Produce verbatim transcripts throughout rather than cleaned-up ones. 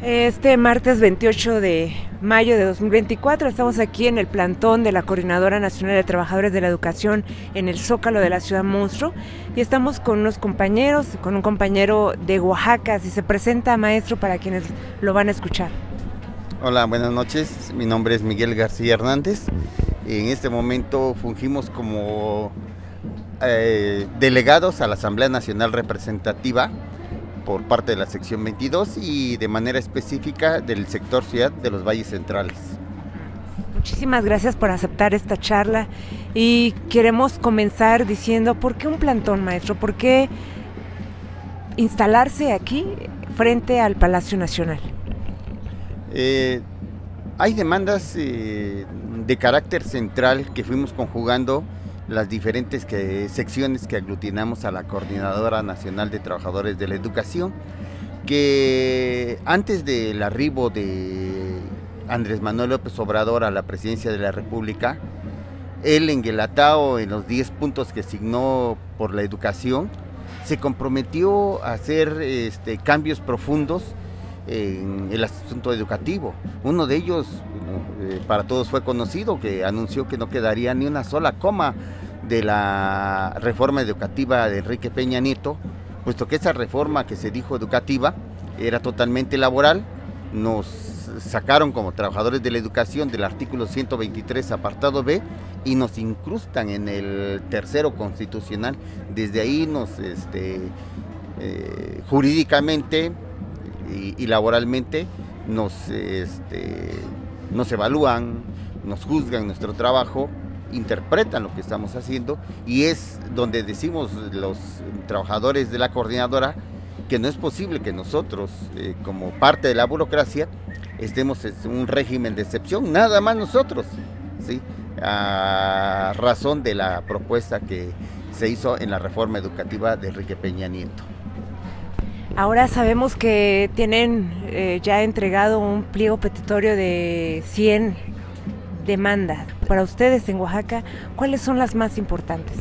Este martes veintiocho de mayo de dos mil veinticuatro estamos aquí en el plantón de la Coordinadora Nacional de Trabajadores de la Educación en el Zócalo de la Ciudad Monstruo y estamos con unos compañeros, con un compañero de Oaxaca. Si se presenta, maestro, para quienes lo van a escuchar. Hola, buenas noches. Mi nombre es Miguel García Hernández. En este momento fungimos como eh, delegados a la Asamblea Nacional Representativa por parte de la sección veintidós y de manera específica del sector ciudad de los Valles Centrales. Muchísimas gracias por aceptar esta charla y queremos comenzar diciendo, ¿por qué un plantón, maestro? ¿Por qué instalarse aquí frente al Palacio Nacional? Eh, hay demandas eh, de carácter central que fuimos conjugando las diferentes que, secciones que aglutinamos a la Coordinadora Nacional de Trabajadores de la Educación, que antes del arribo de Andrés Manuel López Obrador a la presidencia de la República, él enguelatado en los diez puntos que signó por la educación, se comprometió a hacer este, cambios profundos en el asunto educativo. Uno de ellos, eh, para todos fue conocido, que anunció que no quedaría ni una sola coma de la reforma educativa de Enrique Peña Nieto, puesto que esa reforma que se dijo educativa era totalmente laboral. Nos sacaron como trabajadores de la educación del artículo ciento veintitrés apartado B y nos incrustan en el tercero constitucional. Desde ahí nos este, eh, jurídicamente Y, y laboralmente nos, este, nos evalúan, nos juzgan nuestro trabajo, interpretan lo que estamos haciendo, y es donde decimos los trabajadores de la coordinadora que no es posible que nosotros, eh, como parte de la burocracia, estemos en un régimen de excepción, nada más nosotros, ¿sí? A razón de la propuesta que se hizo en la reforma educativa de Enrique Peña Nieto. Ahora sabemos que tienen eh, ya entregado un pliego petitorio de cien demandas. Para ustedes en Oaxaca, ¿cuáles son las más importantes?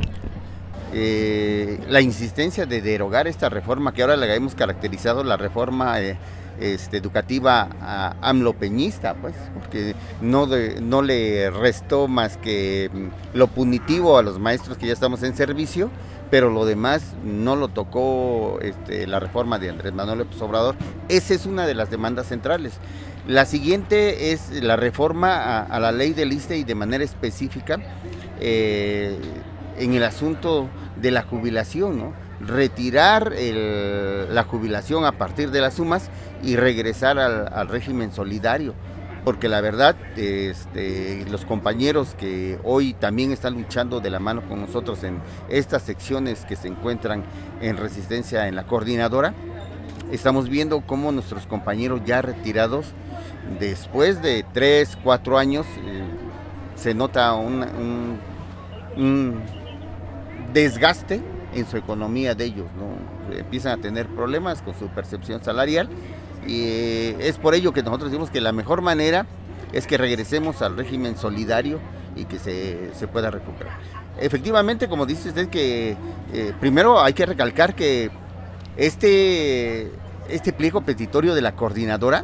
Eh, la insistencia de derogar esta reforma, que ahora la hemos caracterizado la reforma eh, este, educativa a amlopeñista, pues, porque no, de, no le restó más que lo punitivo a los maestros que ya estamos en servicio, pero lo demás no lo tocó este, la reforma de Andrés Manuel López Obrador. Esa es una de las demandas centrales. La siguiente es la reforma a, a la ley del I S S S T E y de manera específica eh, en el asunto de la jubilación, ¿no? Retirar el, la jubilación a partir de las sumas y regresar al, al régimen solidario. Porque la verdad, este, los compañeros que hoy también están luchando de la mano con nosotros en estas secciones que se encuentran en resistencia en la coordinadora, estamos viendo cómo nuestros compañeros ya retirados, después de tres, cuatro años, eh, se nota un, un, un desgaste en su economía de ellos, ¿no? Empiezan a tener problemas con su percepción salarial. Y es por ello que nosotros decimos que la mejor manera es que regresemos al régimen solidario y que se, se pueda recuperar. Efectivamente, como dice usted, que eh, primero hay que recalcar que este, este pliego petitorio de la coordinadora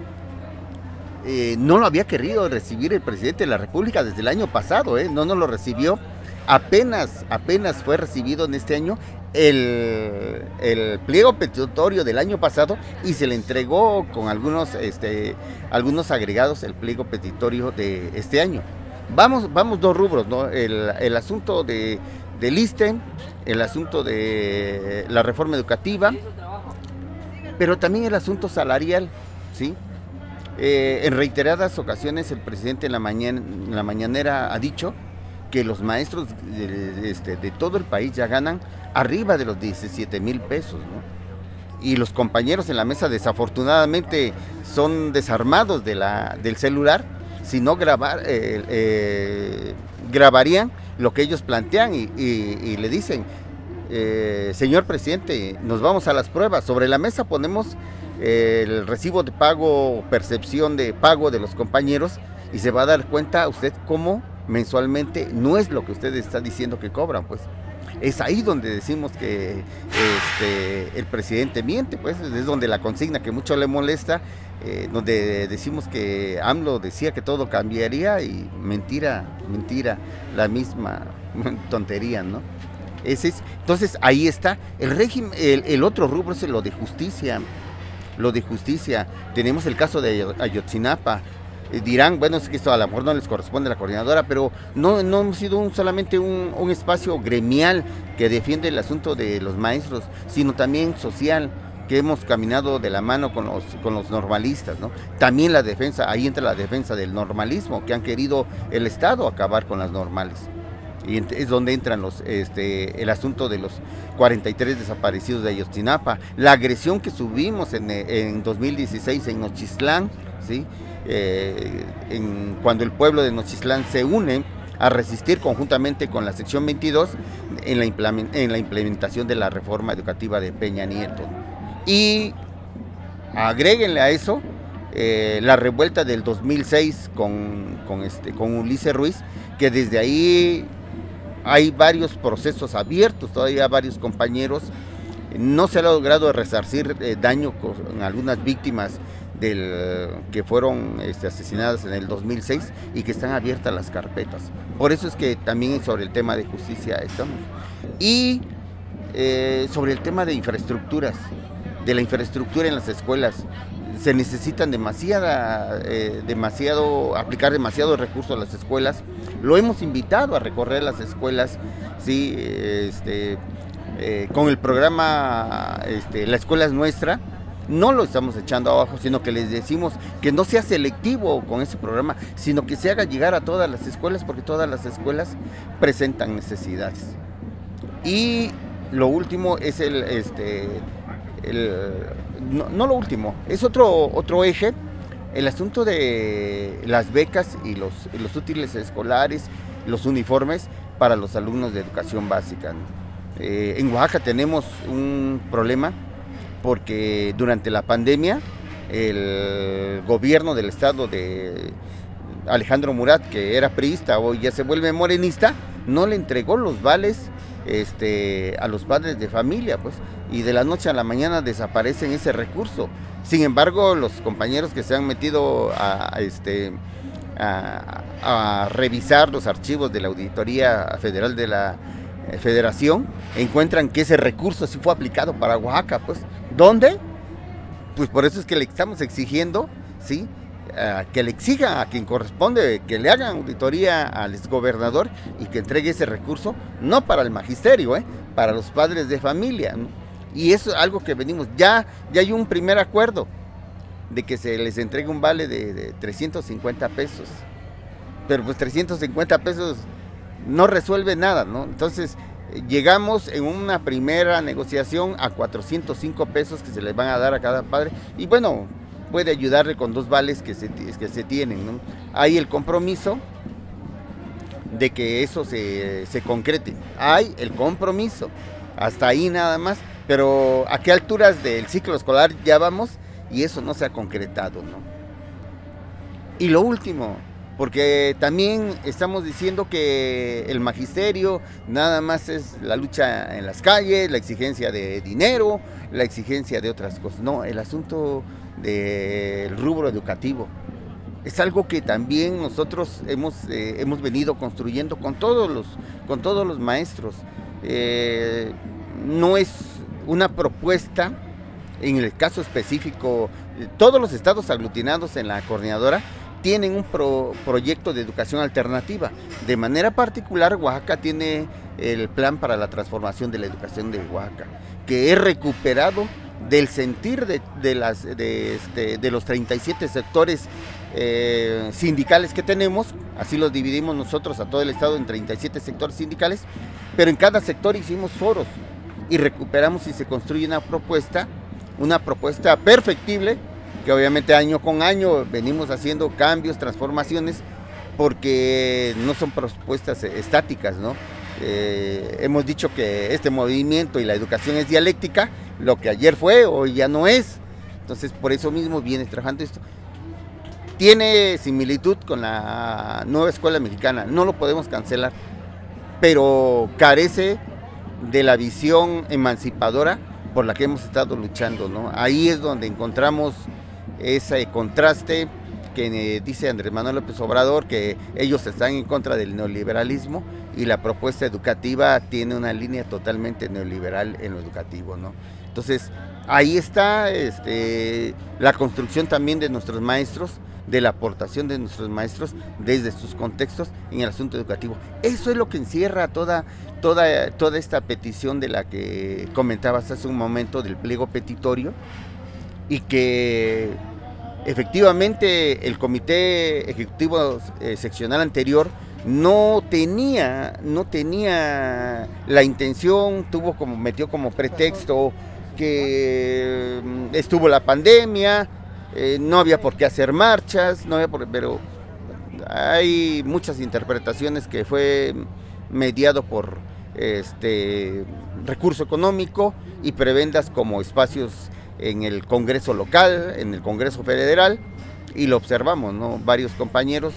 eh, no lo había querido recibir el presidente de la República desde el año pasado, ¿eh? No nos lo recibió. Apenas, apenas fue recibido en este año el, el pliego petitorio del año pasado y se le entregó con algunos, este, algunos agregados el pliego petitorio de este año. Vamos, vamos dos rubros, ¿no? El, el asunto de, del I S S S T E, el asunto de la reforma educativa, pero también el asunto salarial, ¿sí? Eh, en reiteradas ocasiones el presidente en la, mañana, en la mañanera ha dicho que los maestros de, este, de todo el país ya ganan arriba de los diecisiete mil pesos, ¿no? Y los compañeros en la mesa desafortunadamente son desarmados de la, del celular, si no grabar, eh, eh, grabarían lo que ellos plantean y, y, y le dicen, eh, señor presidente, nos vamos a las pruebas, sobre la mesa ponemos eh, el recibo de pago, percepción de pago de los compañeros y se va a dar cuenta usted cómo mensualmente no es lo que usted está diciendo que cobran, pues. Es ahí donde decimos que este, el presidente miente, pues es donde la consigna que mucho le molesta, eh, donde decimos que AMLO decía que todo cambiaría y mentira, mentira, la misma tontería, ¿no? Ese es, entonces ahí está, el régimen, el, el otro rubro es lo de justicia, lo de justicia, tenemos el caso de Ayotzinapa. Dirán, bueno, es que esto a lo mejor no les corresponde a la coordinadora, pero no, no hemos sido un, solamente un, un espacio gremial que defiende el asunto de los maestros, sino también social, que hemos caminado de la mano con los, con los normalistas, ¿no? También la defensa, ahí entra la defensa del normalismo, que han querido el Estado acabar con las normales. Y es donde entran los, este, el asunto de los cuarenta y tres desaparecidos de Ayotzinapa, la agresión que subimos en, en dos mil dieciséis en Nochistlán, ¿sí? Eh, en, cuando el pueblo de Nochistlán se une a resistir conjuntamente con la sección veintidós en la, en la implementación de la reforma educativa de Peña Nieto. Y agréguenle a eso eh, la revuelta del dos mil seis con, con, este, con Ulises Ruiz, que desde ahí hay varios procesos abiertos, todavía varios compañeros, no se ha logrado resarcir eh, daño con algunas víctimas del, que fueron este, asesinadas en el dos mil seis y que están abiertas las carpetas. Por eso es que también sobre el tema de justicia estamos. Y eh, sobre el tema de infraestructuras, de la infraestructura en las escuelas, se necesitan demasiada, eh, demasiado, aplicar demasiados recursos a las escuelas. Lo hemos invitado a recorrer las escuelas, sí, este, eh, con el programa este, La Escuela es Nuestra. No lo estamos echando abajo, sino que les decimos que no sea selectivo con ese programa, sino que se haga llegar a todas las escuelas, porque todas las escuelas presentan necesidades. Y lo último es el, este, el no, no lo último, es otro, otro eje, el asunto de las becas y los, los útiles escolares, los uniformes para los alumnos de educación básica, ¿no? Eh, en Oaxaca tenemos un problema, porque durante la pandemia el gobierno del estado de Alejandro Murat, que era priista, hoy ya se vuelve morenista, no le entregó los vales este, a los padres de familia, pues, y de la noche a la mañana desaparecen ese recurso. Sin embargo, los compañeros que se han metido a, a, este, a, a revisar los archivos de la Auditoría Federal de la Federación, encuentran que ese recurso sí fue aplicado para Oaxaca, pues. ¿Dónde? Pues por eso es que le estamos exigiendo, ¿sí? Uh, que le exija a quien corresponde, que le hagan auditoría al exgobernador y que entregue ese recurso, no para el magisterio, ¿eh? Para los padres de familia, ¿no? Y eso es algo que venimos, ya, ya hay un primer acuerdo de que se les entregue un vale de, de trescientos cincuenta pesos, pero pues trescientos cincuenta pesos no resuelve nada, ¿no? Entonces llegamos en una primera negociación a cuatrocientos cinco pesos que se les van a dar a cada padre, y bueno, puede ayudarle con dos vales que se, que se tienen, ¿no? Hay el compromiso de que eso se, se concrete, hay el compromiso, hasta ahí nada más, pero a qué alturas del ciclo escolar ya vamos y eso no se ha concretado, ¿no? Y lo último, porque también estamos diciendo que el magisterio nada más es la lucha en las calles, la exigencia de dinero, la exigencia de otras cosas. No, el asunto del rubro educativo es algo que también nosotros hemos, eh, hemos venido construyendo con todos los, con todos los maestros. Eh, no es una propuesta, en el caso específico, todos los estados aglutinados en la coordinadora tienen un pro, proyecto de educación alternativa. De manera particular, Oaxaca tiene el plan para la transformación de la educación de Oaxaca, que es recuperado del sentir de, de, las, de, este, de los treinta y siete sectores eh, sindicales que tenemos. Así los dividimos nosotros a todo el estado en treinta y siete sectores sindicales, pero en cada sector hicimos foros y recuperamos y se construye una propuesta, una propuesta perfectible, que obviamente año con año venimos haciendo cambios, transformaciones, porque no son propuestas estáticas, ¿no? Eh, hemos dicho que este movimiento y la educación es dialéctica, lo que ayer fue, hoy ya no es, entonces por eso mismo viene trabajando esto. Tiene similitud con la nueva escuela mexicana, no lo podemos cancelar, pero carece de la visión emancipadora por la que hemos estado luchando, ¿no? Ahí es donde encontramos ese contraste que eh, dice Andrés Manuel López Obrador, que ellos están en contra del neoliberalismo, y la propuesta educativa tiene una línea totalmente neoliberal en lo educativo, ¿no? Entonces, ahí está este, la construcción también de nuestros maestros, de la aportación de nuestros maestros desde sus contextos en el asunto educativo. Eso es lo que encierra toda, toda, toda esta petición de la que comentabas hace un momento, del pliego petitorio, y que efectivamente el Comité Ejecutivo eh, Seccional anterior no tenía, no tenía la intención, tuvo como, metió como pretexto que estuvo la pandemia, eh, no había por qué hacer marchas, no había por, pero hay muchas interpretaciones que fue mediado por este recurso económico y prebendas como espacios en el Congreso local, en el Congreso federal, y lo observamos, ¿no? Varios compañeros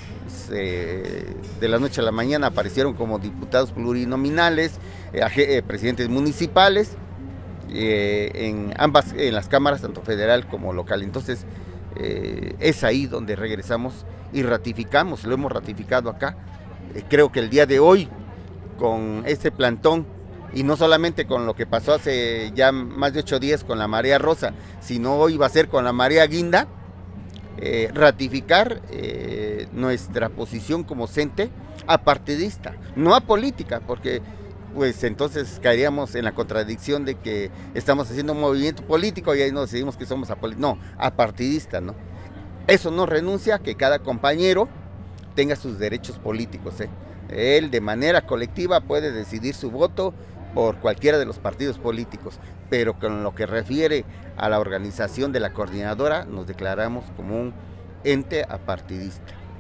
se, de la noche a la mañana aparecieron como diputados plurinominales, eh, eh, presidentes municipales, eh, en ambas, en las cámaras, tanto federal como local. Entonces, eh, es ahí donde regresamos y ratificamos, lo hemos ratificado acá. Eh, creo que el día de hoy, con este plantón, y no solamente con lo que pasó hace ya más de ocho días con la marea rosa, sino hoy va a ser con la marea guinda, eh, ratificar eh, nuestra posición como CENTE apartidista, no apolítica, porque pues entonces caeríamos en la contradicción de que estamos haciendo un movimiento político y ahí nos decidimos que somos apolíticos. No, apartidista, ¿no? Eso no renuncia a que cada compañero tenga sus derechos políticos, ¿eh? Él de manera colectiva puede decidir su voto por cualquiera de los partidos políticos, pero con lo que refiere a la organización de la coordinadora, nos declaramos como un ente apartidista.